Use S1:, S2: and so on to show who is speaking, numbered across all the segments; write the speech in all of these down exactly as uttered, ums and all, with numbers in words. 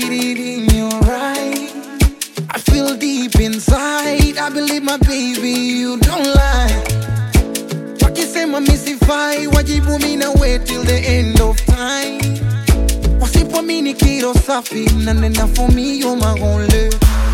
S1: it in your eyes. I feel deep inside. I believe my baby, you don't lie. Wakisema misifai, wajibu mina wait till the end of time. Wasipomini kiro safi, nanena for me, you're my only.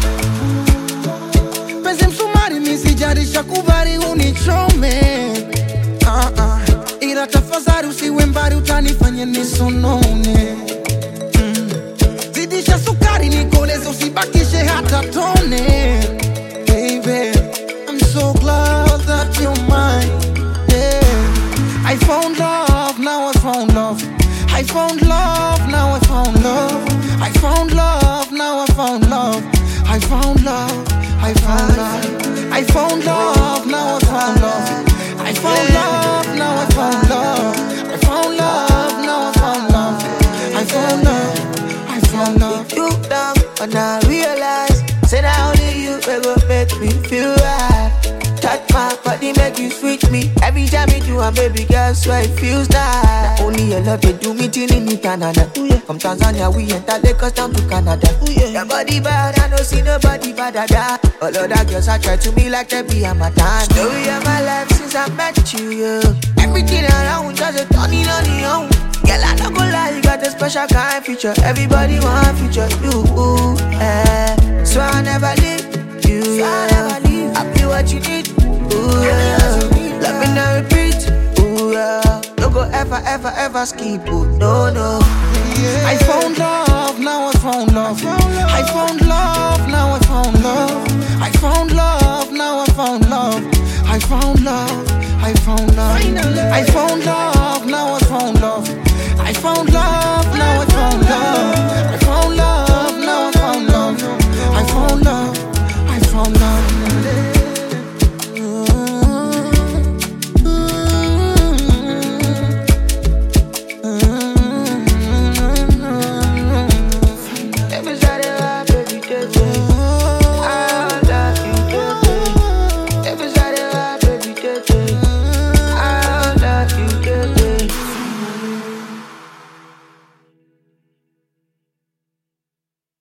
S1: Pese msumari misijarisha kubari unichome. Uh-uh. Ila tafadhali usiwe mbali utanifanya nisonone. mm. Zidisha sukari nikoleze usibakishe hata tone. Baby, I'm so glad that you're mine. Yeah. I found love, now I found love. I found love, now I found love. I found love, now I found love. I found love, I found love. I found love, now I found love. I found love, now I found love. I found love, now I found love. I found love, I found love.
S2: You down, and I realize, say that only you will make me feel right. Touch my body, make you sweet me. Every time you do, a baby girl, swear it feels nice. Only your love, you do me till in Canada. Ooh, yeah. From Tanzania, we enter Lagos down to Canada. Ooh, yeah. Your body bad, I don't see nobody better than. All of that girls, I try to be like they be a madame. Story of my life since I met you, yeah. Everything around, just a turning on the own. Girl, I don't go lie, you got a special kind feature. Everybody want feature you, ooh, eh. So I never leave you, so I never leave. I be what you need, ooh, yeah. Love me now repeat, ooh, yeah. Don't go ever, ever, ever skip, ooh, no, no.
S1: Yeah. I found love, now I found love. I found love, now I found love. I found love, now I found love. I found love, I found love. I found love, now I found